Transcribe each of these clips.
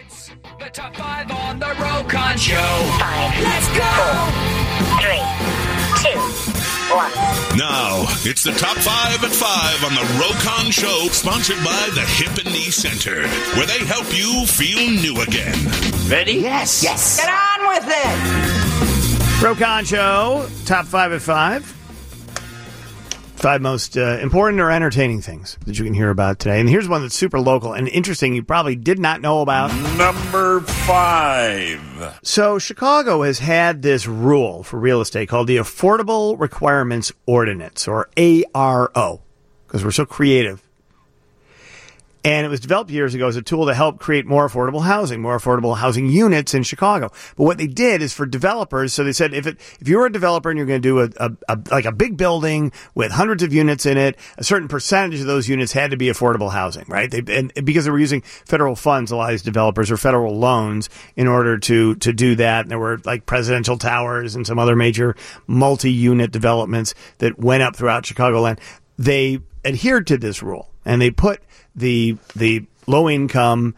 The top 5 on the Rokon Show. 5. Let's go. 4, 3, 2, 1. Now, it's the top 5 at 5 on the Rokon Show, sponsored by the Hip and Knee Center, where they help you feel new again. Ready? Yes. Get on with it. Rokon Show, top 5 at 5. 5 most important or entertaining things that you can hear about today. And here's one that's super local and interesting you probably did not know about. Number 5. So Chicago has had this rule for real estate called the Affordable Requirements Ordinance, or ARO, because we're so creative. And it was developed years ago as a tool to help create more affordable housing units in Chicago. But what they did is for developers, so they said if you're a developer and you're going to do a big building with hundreds of units in it, a certain percentage of those units had to be affordable housing, right? And because they were using federal funds, a lot of these developers, or federal loans in order to do that. And there were like Presidential Towers and some other major multi-unit developments that went up throughout Chicagoland. They adhered to this rule and they put the low income,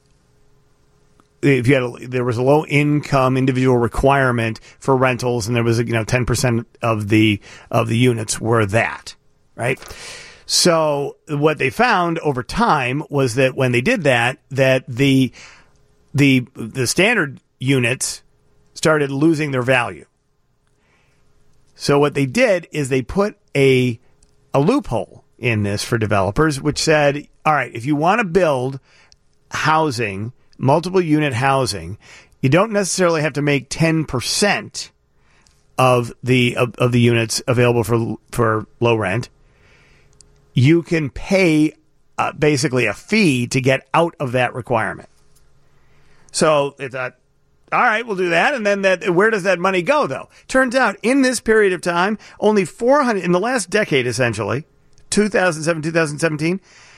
there was a low income individual requirement for rentals, and there was 10% of the units were that, right? So what they found over time was that when they did that the standard units started losing their value. So what they did is they put a loophole in this for developers, which said, all right, if you want to build housing, multiple unit housing, you don't necessarily have to make 10% of the units available for low rent. You can pay basically a fee to get out of that requirement. So they thought, all right, we'll do that. And then where does that money go, though? Turns out in this period of time, only 400, in the last decade, essentially, 2007, 2017,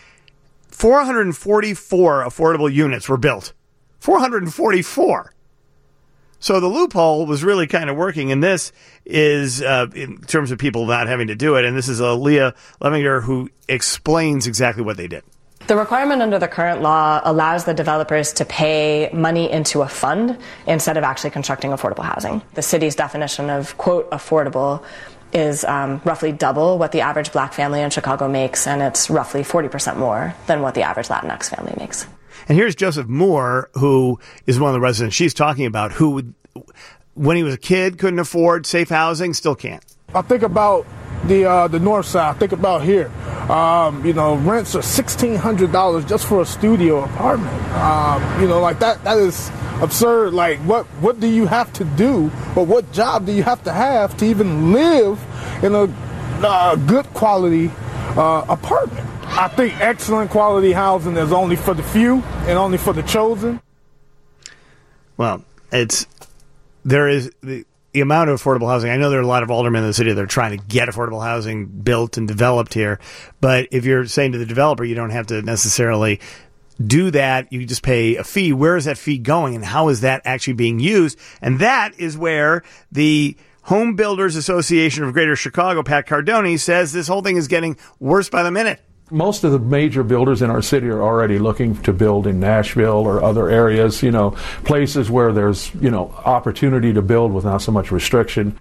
444 affordable units were built. 444. So the loophole was really kind of working, and this is in terms of people not having to do it. And this is Leah Levinger who explains exactly what they did. The requirement under the current law allows the developers to pay money into a fund instead of actually constructing affordable housing. The city's definition of, quote, affordable is roughly double what the average black family in Chicago makes, and it's roughly 40% more than what the average Latinx family makes. And here's Joseph Moore, who is one of the residents she's talking about, who, when he was a kid, couldn't afford safe housing, still can't. I think about the north side. I think about here. Rents are $1,600 just for a studio apartment. That is absurd. Like, what do you have to do, or what job do you have to even live in a good quality apartment? I think excellent quality housing is only for the few and only for the chosen. Well, there is the amount of affordable housing. I know there are a lot of aldermen in the city that are trying to get affordable housing built and developed here. But if you're saying to the developer, you don't have to necessarily do that. You just pay a fee. Where is that fee going, and how is that actually being used? And that is where the Home Builders Association of Greater Chicago, Pat Cardone, says this whole thing is getting worse by the minute. Most of the major builders in our city are already looking to build in Nashville or other areas, places where there's, opportunity to build without so much restriction.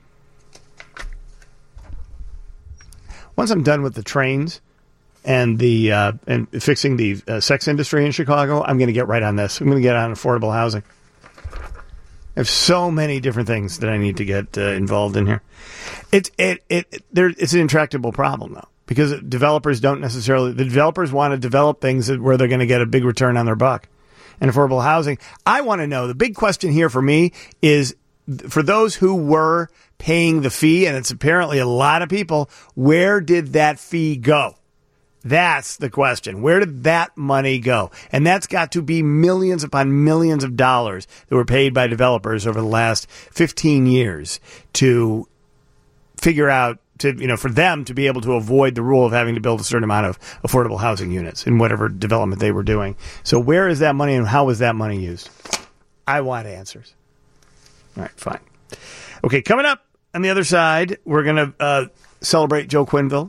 Once I'm done with the trains and and fixing the sex industry in Chicago, I'm going to get right on this. I'm going to get on affordable housing. I have so many different things that I need to get involved in here. It's an intractable problem, though. Because developers the developers want to develop things where they're going to get a big return on their buck. And affordable housing, I want to know, the big question here for me is, for those who were paying the fee, and it's apparently a lot of people, where did that fee go? That's the question. Where did that money go? And that's got to be millions upon millions of dollars that were paid by developers over the last 15 years to figure out, for them to be able to avoid the rule of having to build a certain amount of affordable housing units in whatever development they were doing. So where is that money and how was that money used? I want answers. All right, fine. Okay, coming up on the other side, we're going to celebrate Joe Quenneville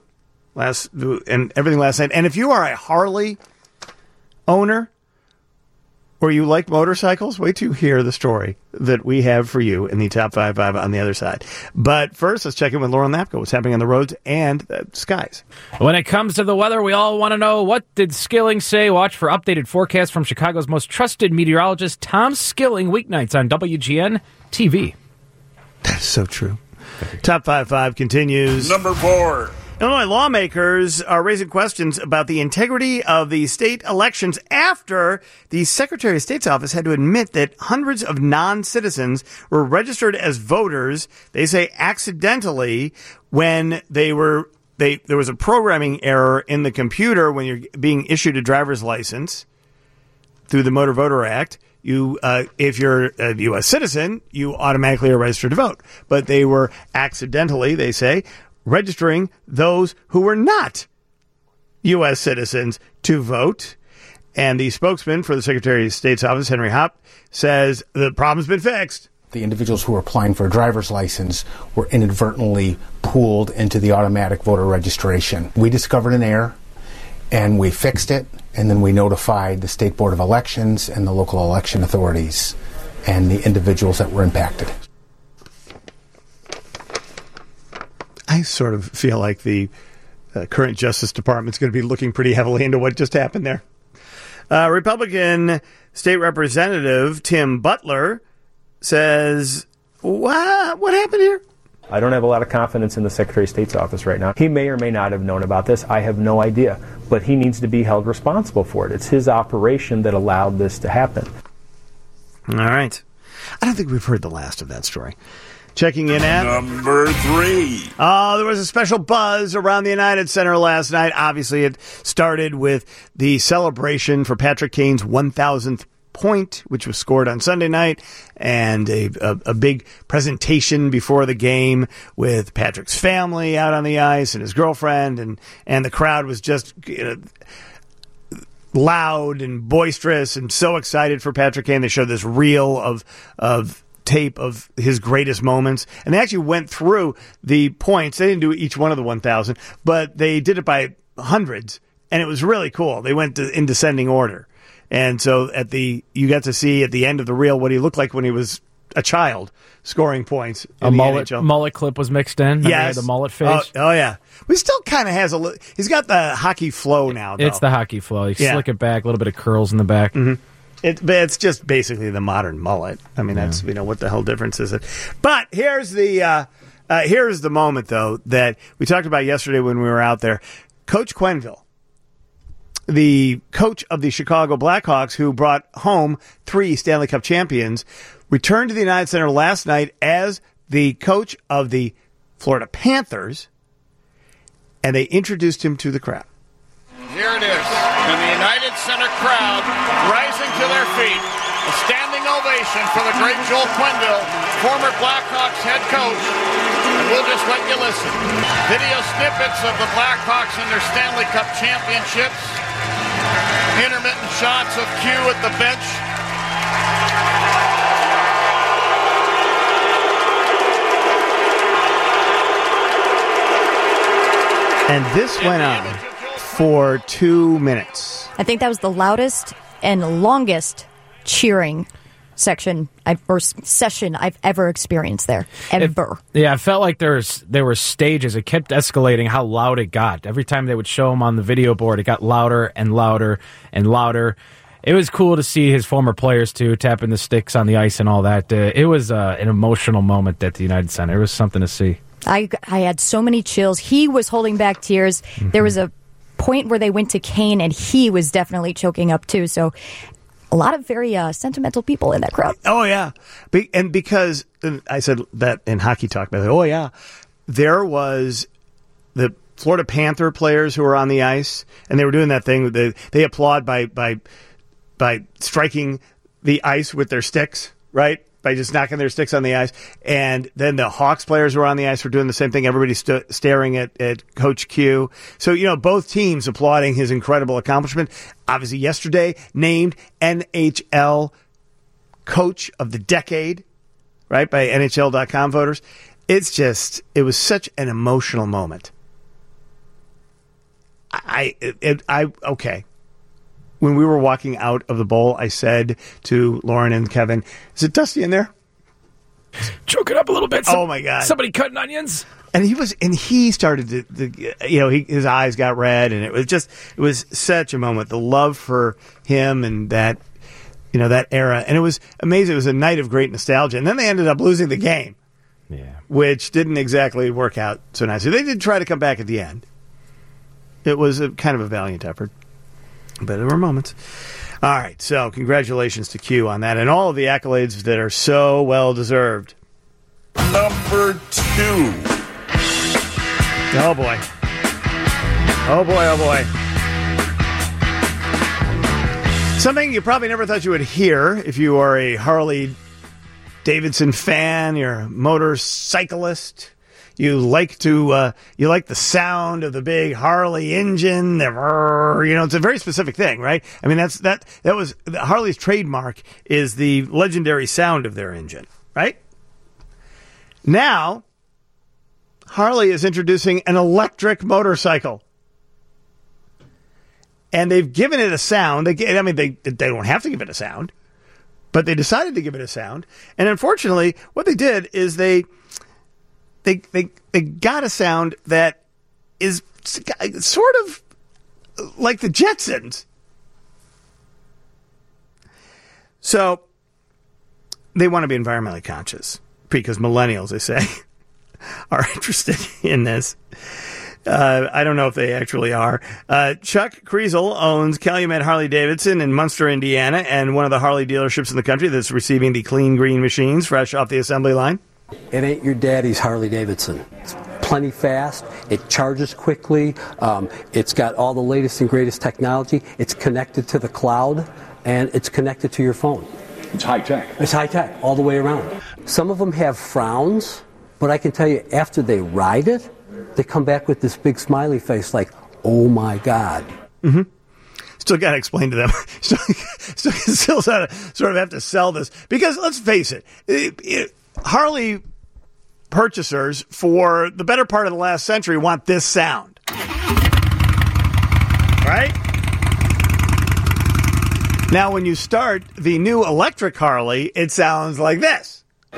and everything last night. And if you are a Harley owner or you like motorcycles, wait till you hear the story that we have for you in the Top 5 on the other side. But first, let's check in with Laurel Napko. What's happening on the roads and the skies? When it comes to the weather, we all want to know, what did Skilling say? Watch for updated forecasts from Chicago's most trusted meteorologist, Tom Skilling, weeknights on WGN TV. That is so true. Top 5 continues. Number 4. Illinois lawmakers are raising questions about the integrity of the state elections after the Secretary of State's office had to admit that hundreds of non-citizens were registered as voters, they say accidentally, when there was a programming error in the computer when you're being issued a driver's license through the Motor Voter Act. If you're a U.S. citizen, you automatically are registered to vote. But they were accidentally, they say, registering those who were not U.S. citizens to vote. And the spokesman for the Secretary of State's office, Henry Hopp, says the problem's been fixed. The individuals who were applying for a driver's license were inadvertently pooled into the automatic voter registration. We discovered an error, and we fixed it, and then we notified the State Board of Elections and the local election authorities and the individuals that were impacted. I sort of feel like the current Justice Department's going to be looking pretty heavily into what just happened there. Republican State Representative Tim Butler says, what happened here? I don't have a lot of confidence in the Secretary of State's office right now. He may or may not have known about this. I have no idea. But he needs to be held responsible for it. It's his operation that allowed this to happen. All right. I don't think we've heard the last of that story. Checking in at Number 3. There was a special buzz around the United Center last night. Obviously, it started with the celebration for Patrick Kane's 1,000th point, which was scored on Sunday night, and a big presentation before the game with Patrick's family out on the ice and his girlfriend, and the crowd was just loud and boisterous and so excited for Patrick Kane. They showed this reel of tape of his greatest moments, and they actually went through the points. They didn't do each one of the 1,000, but they did it by hundreds, and it was really cool. They went in descending order. And so you got to see at the end of the reel what he looked like when he was a child scoring points. A mullet clip was mixed in. Yes. The mullet face. Oh yeah. He still kind of has he's got the hockey flow now, though. It's the hockey flow. You slick it back, a little bit of curls in the back. Mm-hmm. It's just basically the modern mullet. I mean, that's, what the hell difference is it? But here's the moment, though, that we talked about yesterday when we were out there. Coach Quenneville, the coach of the Chicago Blackhawks, who brought home 3 Stanley Cup champions, returned to the United Center last night as the coach of the Florida Panthers, and they introduced him to the crowd. Here it is, and the United Center crowd rising to their feet. A standing ovation for the great Joel Quenneville, former Blackhawks head coach. And we'll just let you listen. Video snippets of the Blackhawks in their Stanley Cup championships. Intermittent shots of Q at the bench. And this went on for 2 minutes. I think that was the loudest and longest cheering session I've ever experienced there. Ever. It felt like there were stages. It kept escalating how loud it got. Every time they would show him on the video board, it got louder and louder and louder. It was cool to see his former players, too, tapping the sticks on the ice and all that. It was an emotional moment at the United Center. It was something to see. I had so many chills. He was holding back tears. Mm-hmm. There was a point where they went to Kane, and he was definitely choking up, too. So a lot of very sentimental people in that crowd. Oh, yeah. And because I said that in Hockey Talk, by the way, oh, yeah, there was the Florida Panther players who were on the ice, and they were doing that thing. They applaud by striking the ice with their sticks, right? By just knocking their sticks on the ice. And then the Hawks players were on the ice were doing the same thing. Everybody staring at Coach Q. So, both teams applauding his incredible accomplishment. Obviously, yesterday, named NHL Coach of the Decade, right, by NHL.com voters. It was such an emotional moment. Okay. when we were walking out of the bowl, I said to Lauren and Kevin, "Is it dusty in there?" Choke it up a little bit. Oh my God! Somebody cutting onions. And he started to his eyes got red, and it was such a moment. The love for him and that, that era, and it was amazing. It was a night of great nostalgia. And then they ended up losing the game, which didn't exactly work out so nicely. They did try to come back at the end. It was kind of a valiant effort, but there were moments. All right, so congratulations to Q on that, and all of the accolades that are so well deserved. Number 2. Oh, boy. Oh, boy, oh, boy. Something you probably never thought you would hear if you are a Harley-Davidson fan, you're a motorcyclist, you like the sound of the big Harley engine, it's a very specific thing, right? I mean, that was Harley's trademark is the legendary sound of their engine, right? Now, Harley is introducing an electric motorcycle. And they've given it a sound. They don't have to give it a sound, but they decided to give it a sound. And unfortunately, what they did is they got a sound that is sort of like the Jetsons. So they want to be environmentally conscious because millennials, they say, are interested in this. I don't know if they actually are. Chuck Kriesel owns Calumet Harley-Davidson in Munster, Indiana, and one of the Harley dealerships in the country that's receiving the clean green machines fresh off the assembly line. It ain't your daddy's Harley-Davidson. It's plenty fast. It charges quickly. It's got all the latest and greatest technology. It's connected to the cloud, and it's connected to your phone. It's high-tech. It's high-tech all the way around. Some of them have frowns. But I can tell you, after they ride it, they come back with this big smiley face like, oh, my God. Mm-hmm. Still got to explain to them. Still sort of have to sell this. Because let's face it, Harley purchasers for the better part of the last century want this sound. Right? Now, when you start the new electric Harley, it sounds like this.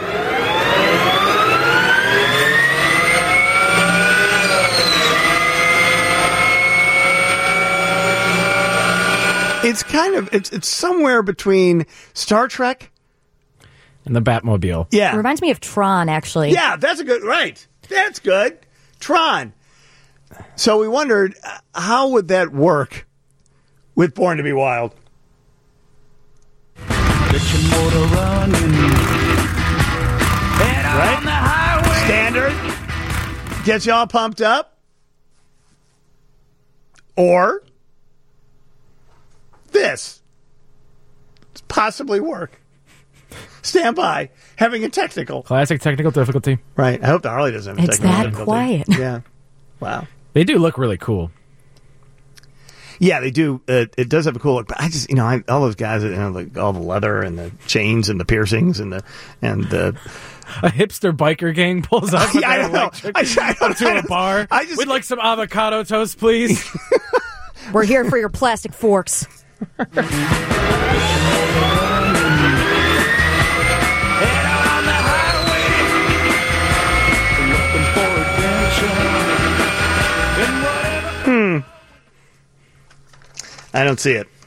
It's it's somewhere between Star Trek and the Batmobile. Yeah. It reminds me of Tron, actually. Yeah, that's right. That's good. Tron. So we wondered, how would that work with Born to Be Wild? Get your motor running. Head out on the highway. Standard. Gets you all pumped up. Or this. Possibly work. Stand by. Having a technical. Classic technical difficulty. Right. I hope the Harley doesn't have a technical difficulty. It's that quiet. Yeah. Wow. They do look really cool. Yeah, they do. It does have a cool look. But I just, all those guys, like all the leather and the chains and the piercings and the a hipster biker gang pulls up with their electric to a bar. We'd like some avocado toast, please. We're here for your plastic forks. I don't see it.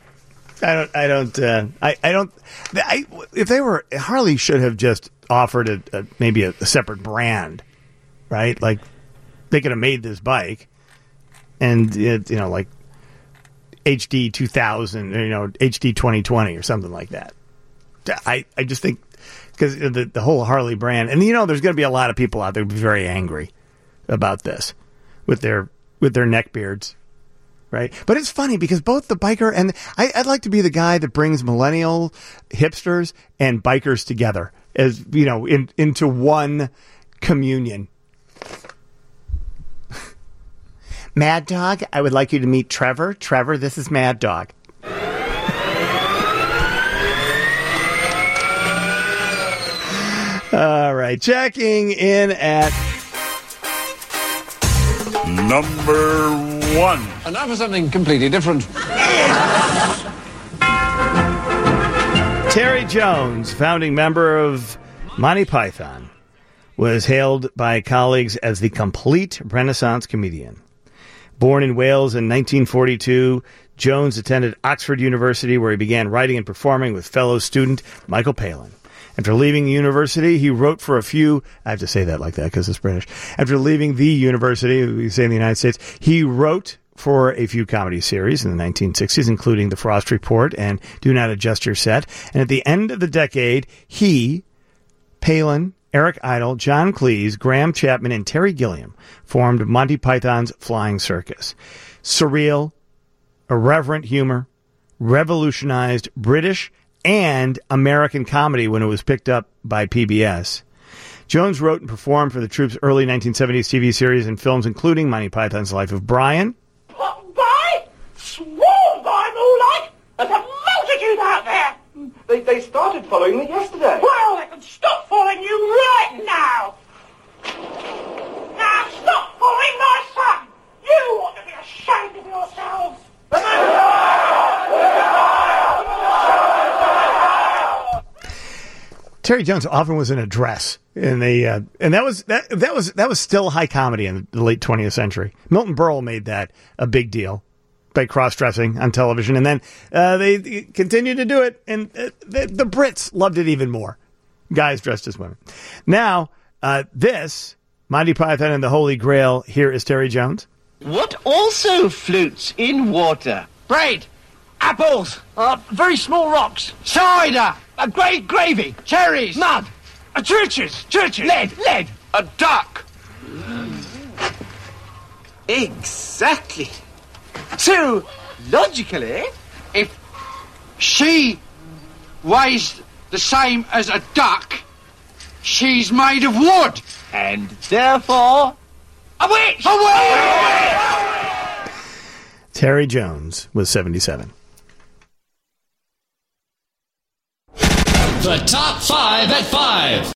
If they were, Harley should have just offered maybe a separate brand, right? Like they could have made this bike and like HD 2000, HD 2020 or something like that. I just think because the whole Harley brand, and there's going to be a lot of people out there who be very angry about this with their neck beards. Right. But it's funny because both the biker and I'd like to be the guy that brings millennial hipsters and bikers together as, into one communion. Mad Dog, I would like you to meet Trevor. Trevor, this is Mad Dog. All right. Checking in at number 1. And now for something completely different. Terry Jones, founding member of Monty Python, was hailed by colleagues as the complete Renaissance comedian. Born in Wales in 1942, Jones attended Oxford University, where he began writing and performing with fellow student Michael Palin. After leaving the university, he wrote for a few... I have to say that like that because it's British. After leaving the university, we say in the United States, he wrote for a few comedy series in the 1960s, including The Frost Report and Do Not Adjust Your Set. And at the end of the decade, he, Palin, Eric Idle, John Cleese, Graham Chapman, and Terry Gilliam formed Monty Python's Flying Circus. Surreal, irreverent humor, revolutionized British and American comedy when it was picked up by PBS. Jones wrote and performed for the troupe's early 1970s TV series and films, including Monty Python's Life of Brian. By? Swarm by moonlight? There's a multitude out there! They started following me yesterday. Well, they can stop following you right now! Now stop following my son! You ought to be ashamed of yourselves! Terry Jones often was in a dress, and that was still high comedy in the late 20th century. Milton Berle made that a big deal by cross-dressing on television, and then they continued to do it, and the Brits loved it even more. Guys dressed as women. Now, this Monty Python and the Holy Grail. Here is Terry Jones. What also floats in water? Bread, apples, very small rocks, cider, a great gravy, cherries, mud, churches, lead, a duck. Exactly. So, logically, if she weighs the same as a duck, she's made of wood. And therefore, a witch! A witch! Terry Jones was 77. The Top 5 at 5.